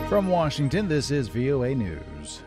From Washington, this is VOA News.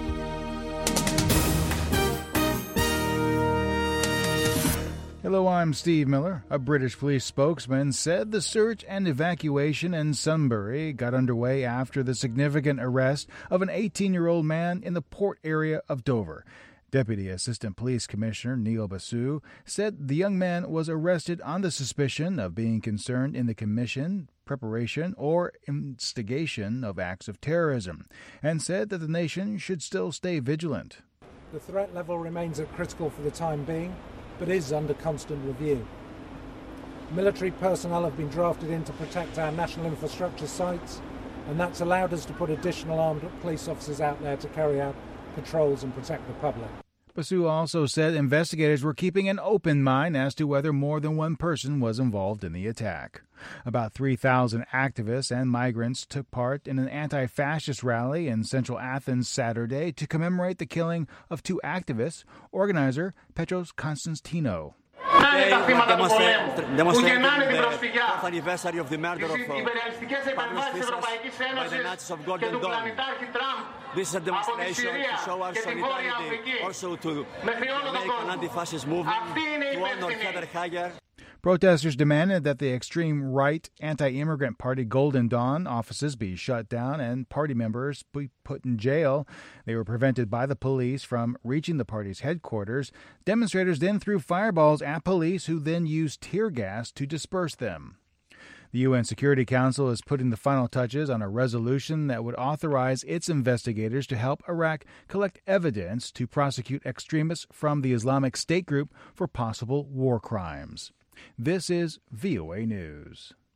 Hello, I'm Steve Miller. A British police spokesman said the search and evacuation in Sunbury got underway after the significant arrest of an 18-year-old man in the port area of Dover. Deputy Assistant Police Commissioner Neil Basu said the young man was arrested on the suspicion of being concerned in the commission, preparation, or instigation of acts of terrorism, and said that the nation should still stay vigilant. The threat level remains critical for the time being, but is under constant review. Military personnel have been drafted in to protect our national infrastructure sites, and that's allowed us to put additional armed police officers out there to carry out patrols and protect the public. Basu also said investigators were keeping an open mind as to whether more than one person was involved in the attack. About 3,000 activists and migrants took part in an anti-fascist rally in central Athens Saturday to commemorate the killing of two activists, organizer Petros Konstantinou. Today, demonstrating the 4th anniversary of the murder of Pavlos Fyssas by the Nazis of Golden Dawn. This is a demonstration to show our solidarity also to the American anti-fascist movement, to honor Heather Heyer. Protesters demanded that the extreme right anti-immigrant party Golden Dawn offices be shut down and party members be put in jail. They were prevented by the police from reaching the party's headquarters. Demonstrators then threw fireballs at police, who then used tear gas to disperse them. The UN Security Council is putting the final touches on a resolution that would authorize its investigators to help Iraq collect evidence to prosecute extremists from the Islamic State group for possible war crimes. This is VOA News.